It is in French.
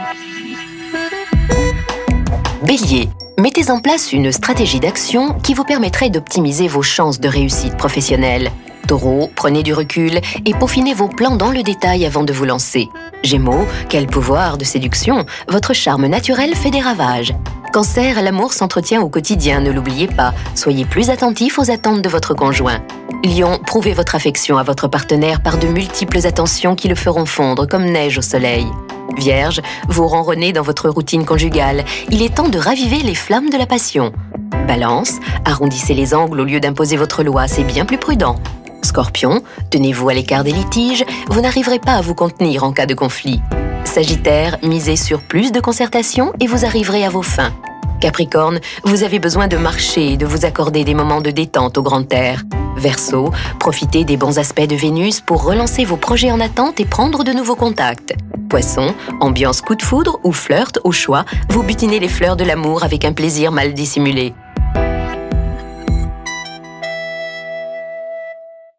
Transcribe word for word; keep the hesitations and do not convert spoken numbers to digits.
Bélier, mettez en place une stratégie d'action qui vous permettrait d'optimiser vos chances de réussite professionnelle. Taureau, prenez du recul et peaufinez vos plans dans le détail avant de vous lancer. Gémeaux, quel pouvoir de séduction! Votre charme naturel fait des ravages. Cancer, l'amour s'entretient au quotidien, ne l'oubliez pas. Soyez plus attentif aux attentes de votre conjoint. Lion, prouvez votre affection à votre partenaire par de multiples attentions qui le feront fondre comme neige au soleil. Vierge, vous ronronnez dans votre routine conjugale. Il est temps de raviver les flammes de la passion. Balance, arrondissez les angles au lieu d'imposer votre loi, c'est bien plus prudent. Scorpion, tenez-vous à l'écart des litiges, vous n'arriverez pas à vous contenir en cas de conflit. Sagittaire, misez sur plus de concertation et vous arriverez à vos fins. Capricorne, vous avez besoin de marcher et de vous accorder des moments de détente au grand air. Verseau, profitez des bons aspects de Vénus pour relancer vos projets en attente et prendre de nouveaux contacts. Poisson, ambiance coup de foudre ou flirt au choix, vous butinez les fleurs de l'amour avec un plaisir mal dissimulé.